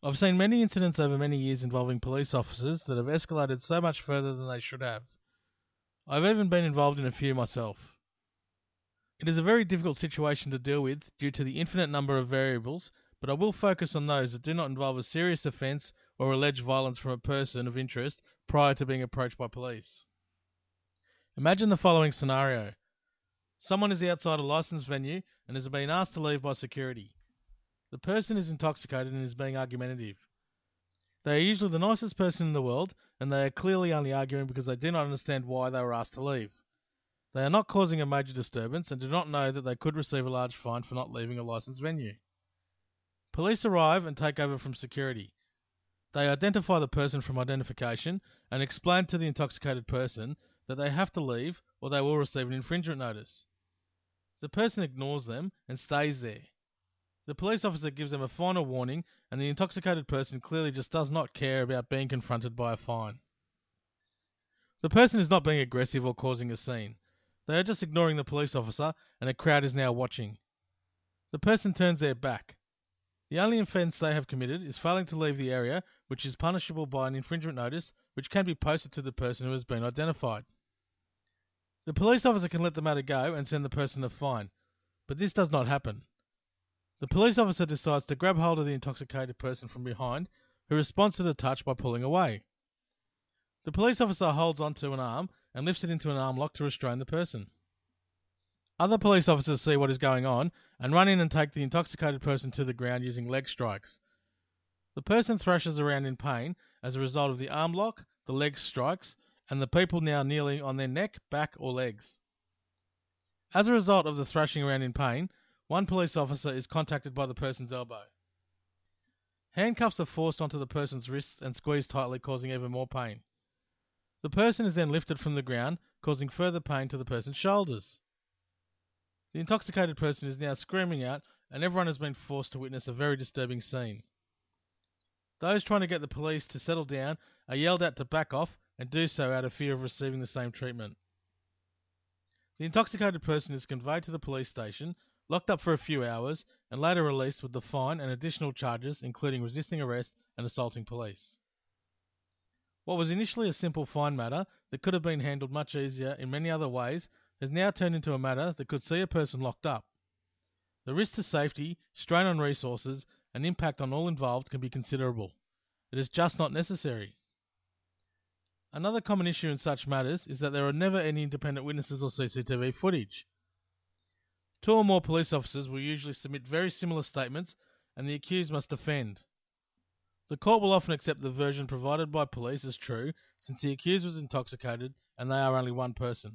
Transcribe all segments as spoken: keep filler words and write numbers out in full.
I've seen many incidents over many years involving police officers that have escalated so much further than they should have. I've even been involved in a few myself. It is a very difficult situation to deal with due to the infinite number of variables, but I will focus on those that do not involve a serious offence or alleged violence from a person of interest prior to being approached by police. Imagine the following scenario. Someone is outside a licensed venue and has been asked to leave by security. The person is intoxicated and is being argumentative. They are usually the nicest person in the world, and they are clearly only arguing because they do not understand why they were asked to leave. They are not causing a major disturbance and do not know that they could receive a large fine for not leaving a licensed venue. Police arrive and take over from security. They identify the person from identification and explain to the intoxicated person that they have to leave or they will receive an infringement notice. The person ignores them and stays there. The police officer gives them a final warning, and the intoxicated person clearly just does not care about being confronted by a fine. The person is not being aggressive or causing a scene. They are just ignoring the police officer, and a crowd is now watching. The person turns their back. The only offence they have committed is failing to leave the area, which is punishable by an infringement notice, which can be posted to the person who has been identified. The police officer can let the matter go and send the person a fine, but this does not happen. The police officer decides to grab hold of the intoxicated person from behind, who responds to the touch by pulling away. The police officer holds onto an arm and lifts it into an arm lock to restrain the person. Other police officers see what is going on and run in and take the intoxicated person to the ground using leg strikes. The person thrashes around in pain as a result of the arm lock, the leg strikes, and the people now kneeling on their neck, back, or legs. As a result of the thrashing around in pain, one police officer is contacted by the person's elbow. Handcuffs are forced onto the person's wrists and squeezed tightly, causing even more pain. The person is then lifted from the ground, causing further pain to the person's shoulders. The intoxicated person is now screaming out, and everyone has been forced to witness a very disturbing scene. Those trying to get the police to settle down are yelled at to back off and do so out of fear of receiving the same treatment. The intoxicated person is conveyed to the police station, locked up for a few hours, and later released with the fine and additional charges including resisting arrest and assaulting police. What was initially a simple fine matter that could have been handled much easier in many other ways has now turned into a matter that could see a person locked up. The risk to safety, strain on resources, and impact on all involved can be considerable. It is just not necessary. Another common issue in such matters is that there are never any independent witnesses or C C T V footage. Two or more police officers will usually submit very similar statements, and the accused must defend. The court will often accept the version provided by police as true, since the accused was intoxicated and they are only one person.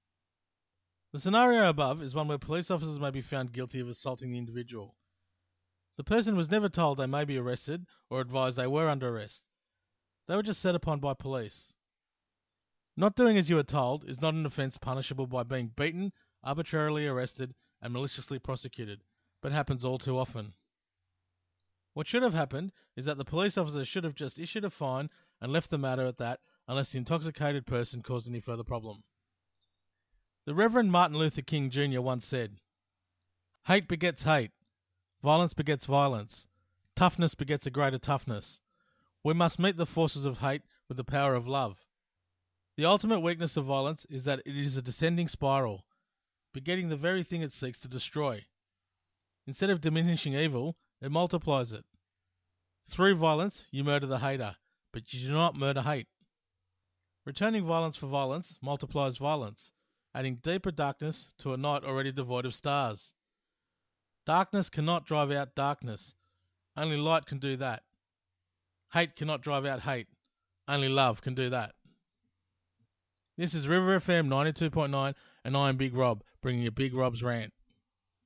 The scenario above is one where police officers may be found guilty of assaulting the individual. The person was never told they may be arrested or advised they were under arrest. They were just set upon by police. Not doing as you are told is not an offence punishable by being beaten, arbitrarily arrested, and maliciously prosecuted, but happens all too often. What should have happened is that the police officer should have just issued a fine and left the matter at that, unless the intoxicated person caused any further problem. The Reverend Martin Luther King Junior once said, "Hate begets hate, violence begets violence, toughness begets a greater toughness. We must meet the forces of hate with the power of love." The ultimate weakness of violence is that it is a descending spiral, begetting the very thing it seeks to destroy. Instead of diminishing evil, it multiplies it. Through violence, you murder the hater, but you do not murder hate. Returning violence for violence multiplies violence, adding deeper darkness to a night already devoid of stars. Darkness cannot drive out darkness. Only light can do that. Hate cannot drive out hate. Only love can do that. This is River F M ninety-two point nine, and I am Big Rob, bringing you Big Rob's Rant.